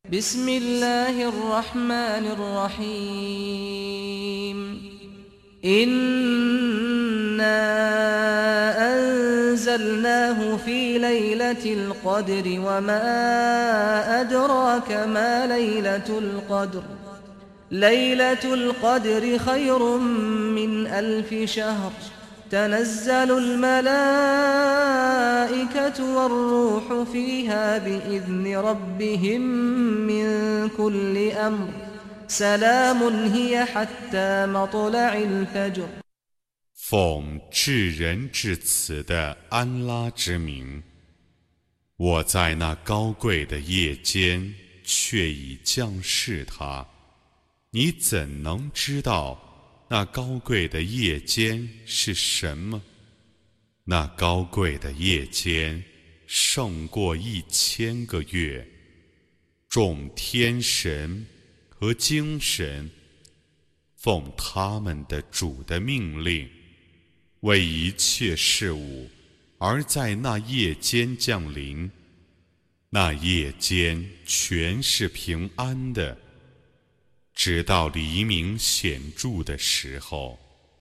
بسم الله الرحمن الرحيم إنا أنزلناه في ليلة القدر وما أدراك ما ليلة القدر ليلة القدر خير من ألف شهر تنزل الملائكة والروح فيها بإذن ربهم من كل أمر سلام هي حتى مطلع الفجر 奉至仁至慈的安拉之名，我在那高贵的夜间却已降示它。你怎能知道那高贵的夜间是什么？那高贵的夜间胜过1000个月。众天神和精神奉他们的主的命令，为一切事物而在那夜间降临。那夜间全是平安的，直到黎明显著的时候。